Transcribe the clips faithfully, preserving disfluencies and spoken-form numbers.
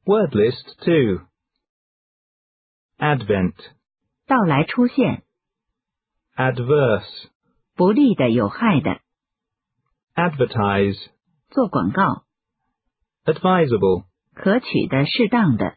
Word list two. Advent. 到来出现， Adverse. 不利的有害的， Advertise. 做广告， Advisable. 可取的适当的，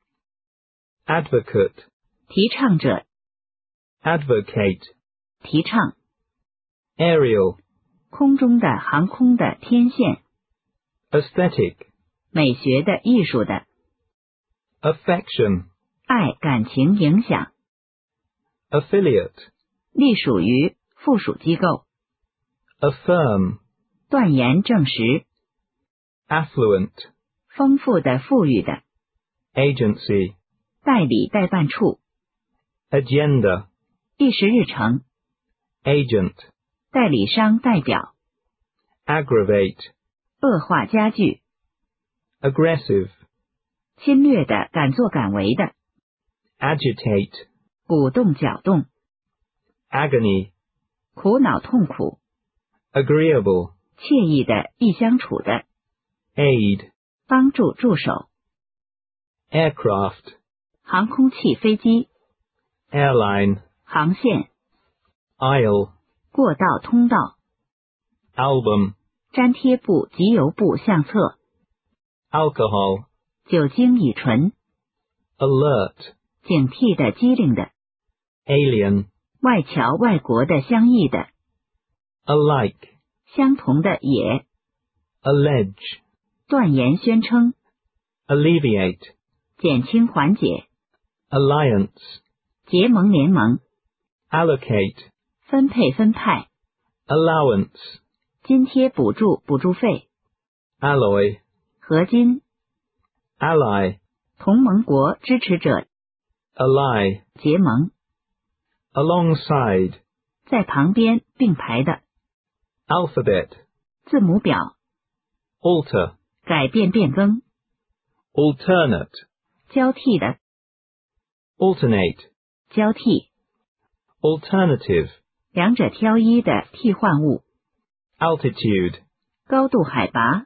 Advocate. 提倡者， Advocate. 提倡， Aerial. 空中的航空的天线， Aesthetic. 美学的艺术的， Affection. 爱感情影响， Affiliate. 隶属于附属机构， Affirm. 断言证实， Affluent. 丰富的富裕的， Agency. 代理代办处， Agenda. 议事日程， Agent. 代理商代表， Aggravate. 恶化加剧， Aggressive. 侵略的敢作敢为的， Agitate. 鼓动搅动， Agony. 苦恼痛苦， Agreeable. 惬意的易相处的， Aid. 帮助助手， Aircraft. 航空器飞机， Airline. 航线， Aisle. 过道通道， Album. 粘贴布集邮布相册， Alcohol. 酒精乙醇， Alert. 警惕的机灵的， Alien. 外侨外国的相异的， Alike. 相同的也， Allege. 断言宣称， Alleviate. 减轻缓解， Alliance. 结盟联盟， Allocate. 分配分派， Allowance. 津贴补助补助费， Alloy. 合金， Ally. 同盟国支持者， Ally. 结盟， Alongside. 在旁边并排的， Alphabet. 字母表， Alter. 改变变更， Alternate. 交替的， Alternate. 交替， Alternative. 两者挑一的替换物， Altitude. 高度海拔，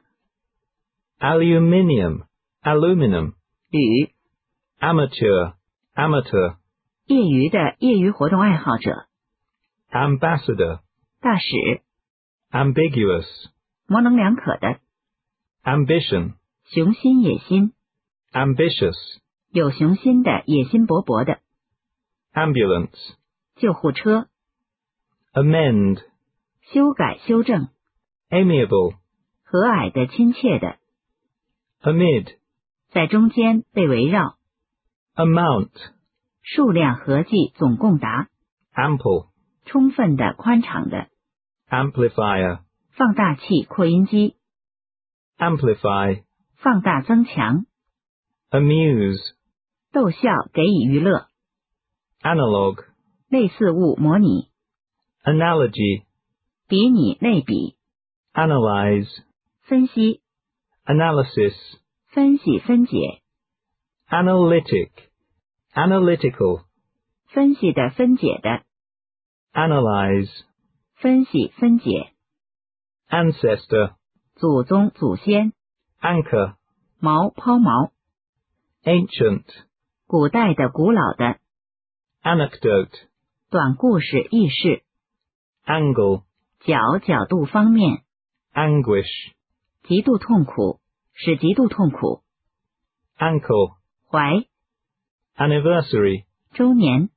Aluminium. Aluminum. 铝， Amateur. Amateur. 业余的业余活动爱好者， Ambassador. 大使， Ambiguous. 模棱两可的， Ambition. 雄心野心， Ambitious. 有雄心的野心勃勃的， Ambulance. 救护车， Amend. 修改修正， Amiable. 和蔼的亲切的， Amid. 在中间被围绕， Amount. 数量合计总共达， Ample. 充分的宽敞的， Amplifier. 放大器扩音机， Amplify. 放大增强， Amuse. 逗笑给予娱乐， Analog. 类似物模拟， Analogy. 比拟类比， Analyze. 分析， Analysis. 分析分解， Analytic. Analytical. 分析的分解的， Analyze. 分析分解， Ancestor. 祖宗祖先， Anchor. 毛抛锚， Ancient. 古代的古老的， Anecdote. 短故事轶事， Angle. 角角度方面， Anguish. 极度痛苦，使极度痛苦， Ankle. 怀， Anniversary. 周年，